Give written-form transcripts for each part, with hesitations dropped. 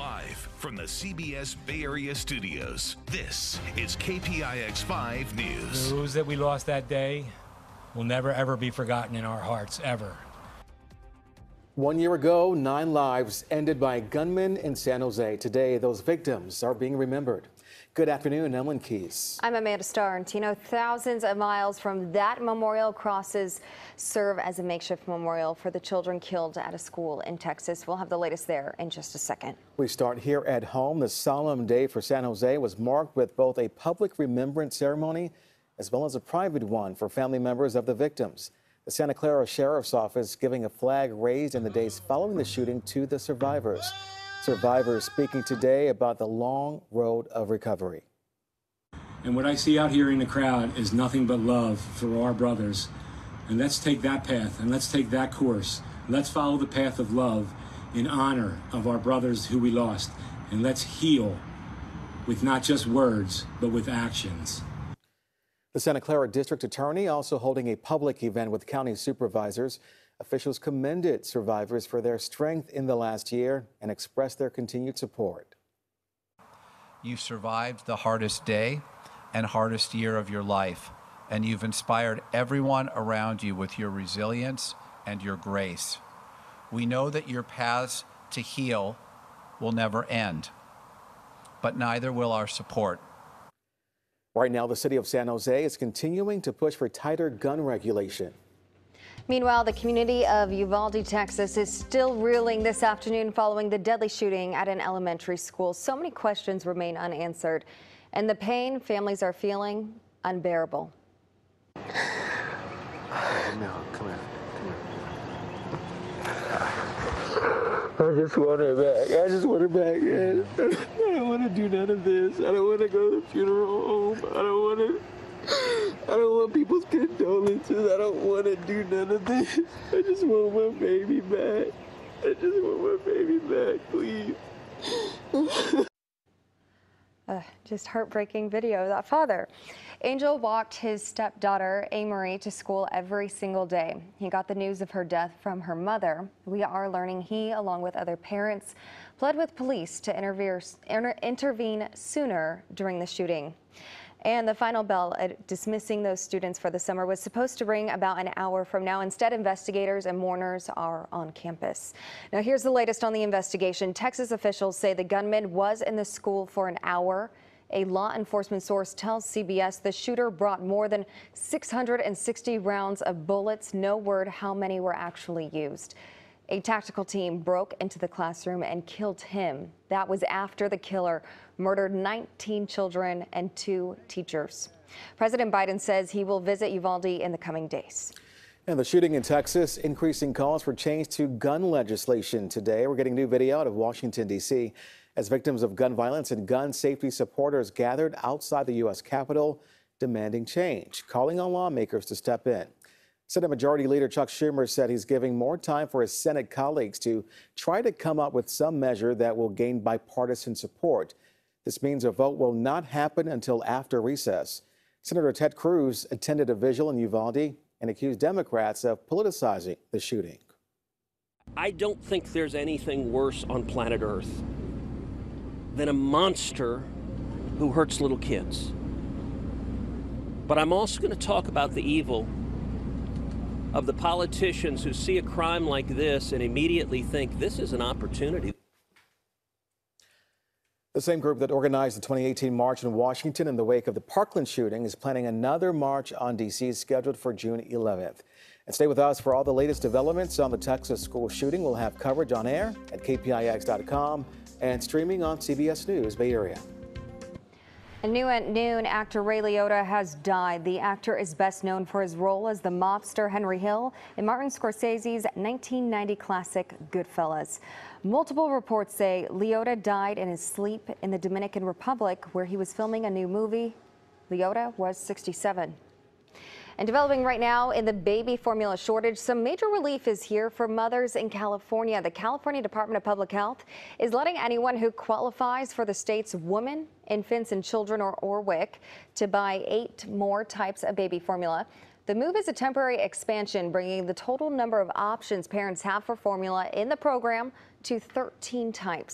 Live from the CBS Bay Area studios, this is KPIX 5 News. The news that we lost that day will never, ever be forgotten in our hearts, ever. 1 year ago, 9 lives ended by gunmen in San Jose. Today, those victims are being remembered. Good afternoon, Ellen Keyes. I'm Amanda Starr, and Tino, thousands of miles from that memorial crosses serve as a makeshift memorial for the children killed at a school in Texas. We'll have the latest there in just a second. We start here at home. The solemn day for San Jose was marked with both a public remembrance ceremony as well as a private one for family members of the victims. The Santa Clara Sheriff's Office giving a flag raised in the days following the shooting to the survivors. Survivors speaking today about the long road of recovery. And what I see out here in the crowd is nothing but love for our brothers. And let's take that path and let's take that course. Let's follow the path of love in honor of our brothers who we lost. And let's heal with not just words, but with actions. The Santa Clara District Attorney also holding a public event with county supervisors. Officials commended survivors for their strength in the last year and expressed their continued support. You survived the hardest day and hardest year of your life, and you've inspired everyone around you with your resilience and your grace. We know that your paths to heal will never end, but neither will our support. Right now, the city of San Jose is continuing to push for tighter gun regulation. Meanwhile, the community of Uvalde, Texas is still reeling this afternoon following the deadly shooting at an elementary school. So many questions remain unanswered, and the pain families are feeling unbearable. No, come here. I just want her back. I just want her back. I don't want to do none of this. I don't want to go to the funeral home. I don't want people's condolences. I don't want to do none of this. I just want my baby back. I just want my baby back, please. Just heartbreaking video of that father. Angel walked his stepdaughter, Amory, to school every single day. He got the news of her death from her mother. We are learning he, along with other parents, pled with police to intervene sooner during the shooting. And the final bell at dismissing those students for the summer was supposed to ring about an hour from now. Instead, investigators and mourners are on campus. Now, here's the latest on the investigation. Texas officials say the gunman was in the school for an hour. A law enforcement source tells CBS the shooter brought more than 660 rounds of bullets. No word how many were actually used. A tactical team broke into the classroom and killed him. That was after the killer murdered 19 children and 2 teachers. President Biden says he will visit Uvalde in the coming days. And the shooting in Texas, increasing calls for change to gun legislation today. We're getting new video out of Washington, D.C. as victims of gun violence and gun safety supporters gathered outside the U.S. Capitol demanding change, calling on lawmakers to step in. Senate Majority Leader Chuck Schumer said he's giving more time for his Senate colleagues to try to come up with some measure that will gain bipartisan support. This means a vote will not happen until after recess. Senator Ted Cruz attended a vigil in Uvalde and accused Democrats of politicizing the shooting. I don't think there's anything worse on planet Earth than a monster who hurts little kids. But I'm also going to talk about the evil of the politicians who see a crime like this and immediately think this is an opportunity. The same group that organized the 2018 march in Washington in the wake of the Parkland shooting is planning another march on D.C. scheduled for June 11th. And stay with us for all the latest developments on the Texas school shooting. We'll have coverage on air at KPIX.com and streaming on CBS News Bay Area. And new at noon, actor Ray Liotta has died. The actor is best known for his role as the mobster Henry Hill in Martin Scorsese's 1990 classic Goodfellas. Multiple reports say Liotta died in his sleep in the Dominican Republic, where he was filming a new movie. Liotta was 67. And developing right now in the baby formula shortage, some major relief is here for mothers in California. The California Department of Public Health is letting anyone who qualifies for the state's Women, Infants and Children, or WIC, to buy 8 more types of baby formula. The move is a temporary expansion, bringing the total number of options parents have for formula in the program to 13 types.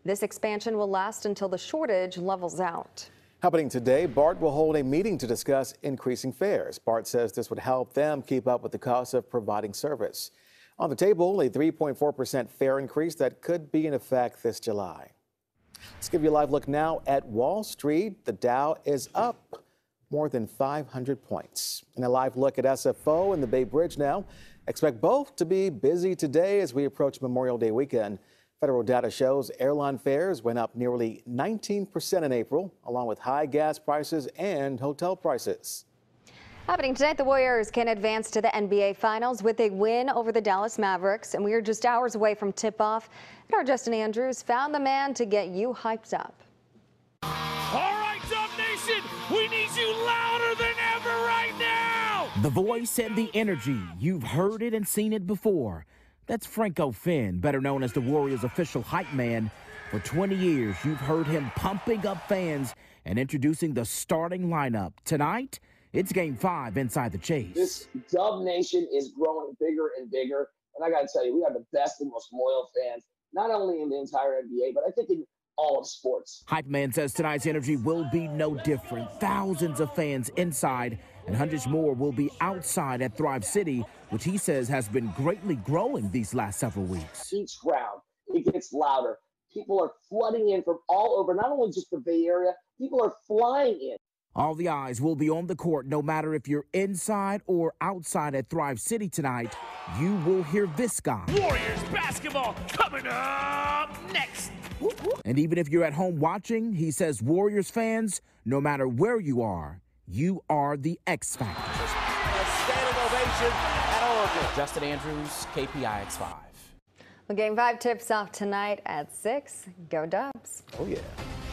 This expansion will last until the shortage levels out. Happening today, BART will hold a meeting to discuss increasing fares. BART says this would help them keep up with the cost of providing service. On the table, a 3.4% fare increase that could be in effect this July. Let's give you a live look now at Wall Street. The Dow is up more than 500 points. And a live look at SFO and the Bay Bridge now. Expect both to be busy today as we approach Memorial Day weekend. Federal data shows airline fares went up nearly 19% in April, along with high gas prices and hotel prices. Happening tonight, the Warriors can advance to the NBA Finals with a win over the Dallas Mavericks. And we are just hours away from tip-off. And our Justin Andrews found the man to get you hyped up. All right, Dub Nation, we need you louder than ever right now. The voice and the energy. You've heard it and seen it before. That's Franco Finn, better known as the Warriors' official hype man. For 20 years, you've heard him pumping up fans and introducing the starting lineup. Tonight, it's Game 5 inside the Chase. This Dub Nation is growing bigger and bigger. And I got to tell you, we have the best and most loyal fans, not only in the entire NBA, but I think in all of sports. Hype man says tonight's energy will be no different. Thousands of fans inside and hundreds more will be outside at Thrive City, which he says has been greatly growing these last several weeks. Each round, it gets louder. People are flooding in from all over, not only just the Bay Area, people are flying in. All the eyes will be on the court, no matter if you're inside or outside at Thrive City tonight. You will hear this guy. Warriors basketball coming up next. And even if you're at home watching, he says Warriors fans, no matter where you are the X Factor. A standing ovation at Oracle. Justin Andrews, KPIX5. Well, Game 5 tips off tonight at 6. Go Dubs. Oh, yeah.